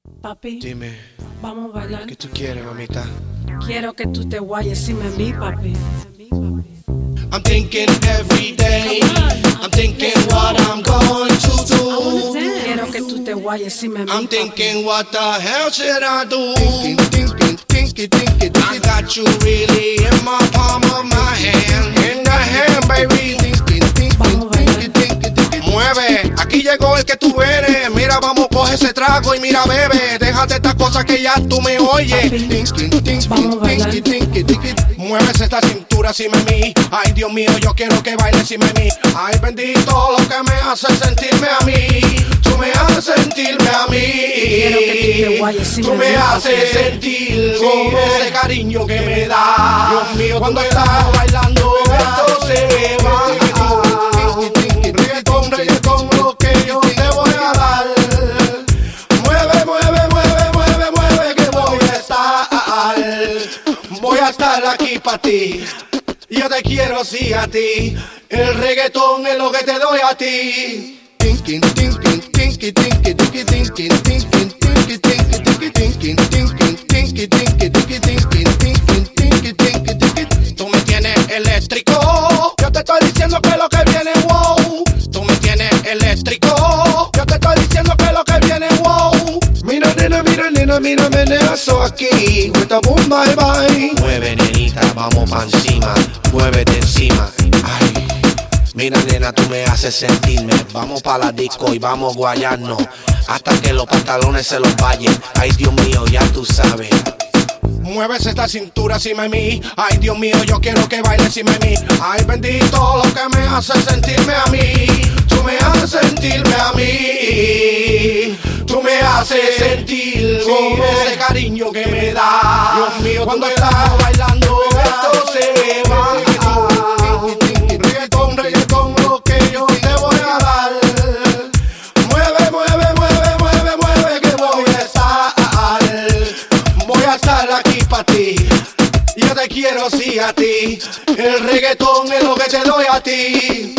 Papi, Dime, vamos a bailar. ¿qué tú quieres, mamita? Quiero que tú te guayes encima de mí, papi. I'm thinking every day, I'm thinking what I'm going to do. Quiero que tú te guayes encima de mí, I'm papi. thinking what the hell should I do? I got you really in my palm of my hand. In the hand, baby. Vamos a bailar. Mueve, aquí llegó el que tú eres. Mira, vamos, coge ese trago y mira, bebe. Déjate estas cosas que ya tú me oyes. Vamos a bailar. Mueves esta cintura encima de mí. Ay, Dios mío, yo quiero que bailes encima de mí. Ay, bendito, lo que me hace sentirme a mí. Tú me haces sentirme a mí. Quiero que tú te guayes encima Tú de me mí, haces papi. sentir con ese cariño que me da. Dios mío, cuando estás bailando, esto se va. Reggaetón, lo que yo te voy a dar. Mueve, mueve, mueve, mueve, mueve, que voy a estar aquí para ti. Yo te quiero sí a ti. El reggaetón es lo que te doy a ti. Tú me tienes eléctrico. Yo te estoy diciendo que lo que viene, wow. Tú me tienes eléctrico. Yo te estoy diciendo que lo que viene, wow. Mira, nena, mira, nena, mira, meneazo aquí. Cuesta boom, bye, bye. Mueve, nenita, vamos pa' encima. Muévete encima. Ay. Mira, nena, tú me haces sentirme. Vamos pa' la disco y vamos a guayarnos hasta que los pantalones se los vayan. Ay, Dios mío, ya tú sabes. Mueves esta cintura encima de mí. Ay, Dios mío, yo quiero que bailes encima de mí. Ay, bendito, lo que me hace sentirme a mí. Tú me haces sentirme a mí. Tú me haces sentir con ese cariño que me da. Dios mío, cuando estás bailando, esto se va. Reggaetón, reggaetón, lo que yo te voy a dar. Mueve, mueve, mueve, mueve, mueve, que voy a estar aquí para ti. Yo te quiero sí a ti. El reggaetón es lo que te doy a ti.